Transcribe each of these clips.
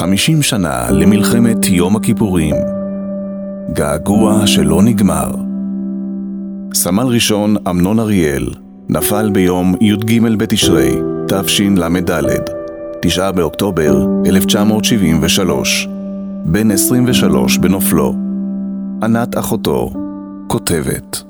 50 שנה למלחמת יום הכיפורים. געגוע שלא נגמר. סמל ראשון אמנון אריאל נפל ביום י"ג בתשרי, תשל"ד, 9 באוקטובר 1973, בן 23 בנופלו. ענת אחותו כותבת.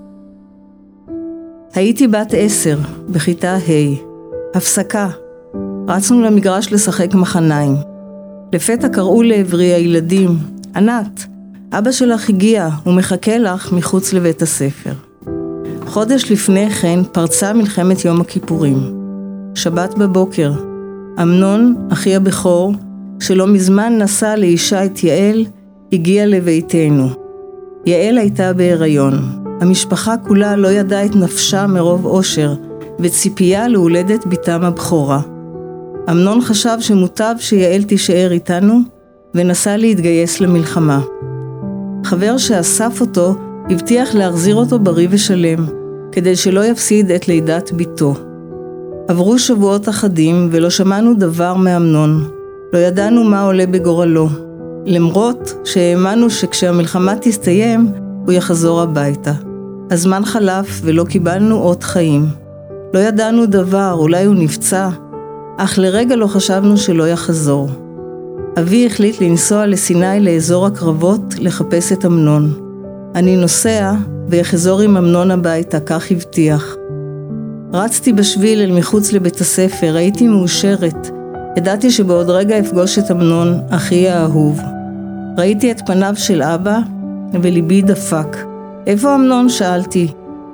הייתי בת 10, בכיתה ה'. הפסקה. רצנו למגרש לשחק מחניים. לפתע קראו לעברי הילדים, ענת, אבא שלך הגיע, הוא מחכה לך מחוץ לבית הספר. חודש לפני כן פרצה מלחמת יום הכיפורים. שבת בבוקר, אמנון, אחי הבכור, שלא מזמן נסע לאישה את יעל, הגיע לביתנו. יעל הייתה בהיריון. המשפחה כולה לא ידעה את נפשה מרוב אושר, וציפייה להולדת ביתם הבכורה. אמנון חשב שמוטב שיעל תישאר איתנו, ונסע להתגייס למלחמה. חבר שאסף אותו הבטיח להחזיר אותו בריא ושלם, כדי שלא יפסיד את לידת ביתו. עברו שבועות אחדים ולא שמענו דבר מאמנון. לא ידענו מה עולה בגורלו, למרות שהאמנו שכשהמלחמה תסתיים הוא יחזור הביתה. הזמן חלף ולא קיבלנו עוד חיים. לא ידענו דבר, אולי הוא נפצע, אך לרגע לא חשבנו שלא יחזור. אבי החליט לנסוע לסיני לאזור הקרבות לחפש את אמנון. אני נוסע ויחזור עם אמנון הביתה, כך הבטיח. רצתי בשביל אל מחוץ לבית הספר, הייתי מאושרת. ידעתי שבעוד רגע אפגוש את אמנון, אחי האהוב. ראיתי את פניו של אבא וליבי דפק. איפה אמנון? שאלתי.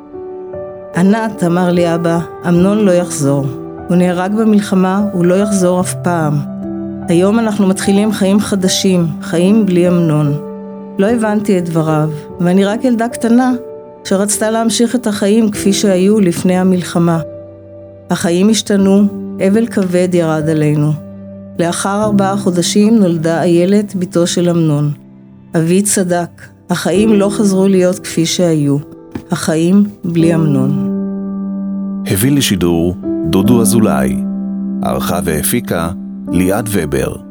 ענת, אמר לי אבא, אמנון לא יחזור. הוא נהרג במלחמה, הוא לא יחזור אף פעם. היום אנחנו מתחילים חיים חדשים, חיים בלי אמנון. לא הבנתי את דבריו, ואני רק ילדה קטנה שרצתה להמשיך את החיים כפי שהיו לפני המלחמה. החיים השתנו, אבל כבד ירד עלינו. לאחר 4 חודשים נולדה איילת, ביתו של אמנון. אבי צדק, החיים לא חזרו להיות כפי שהיו. החיים בלי אמנון. הביא לשידור דודו אזולאי, ערכה והפיקה ליעד ובר.